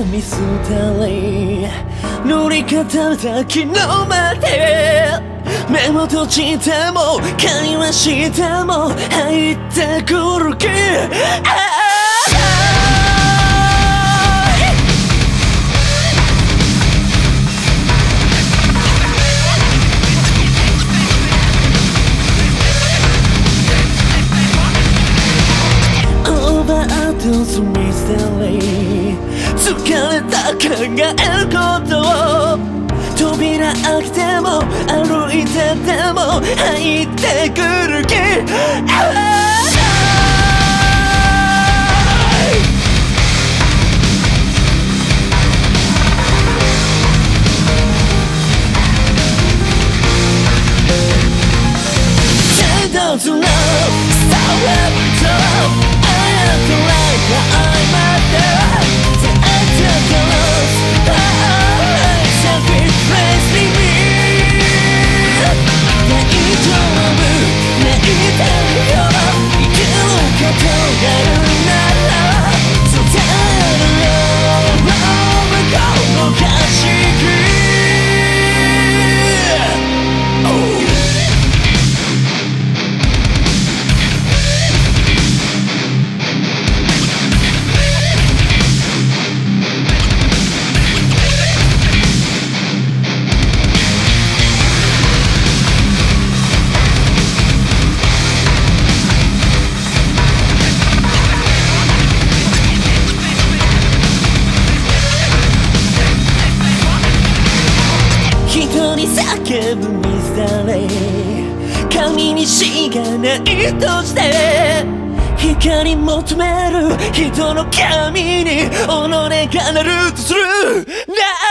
ミステリー塗り固めた昨日まで目も閉じても会話しても入ってくる気オーバードスミステリー疲れた考えることを扉開けても歩いてても入ってくる気Doesn't love, stop every time I act like I'm out there The act of the lost, sacrifice me 大丈夫、泣いてるよ生きることがあるなら伝えるよこの景色叫ぶミステリー神にしがないとして光求める人の神に己がなるとするな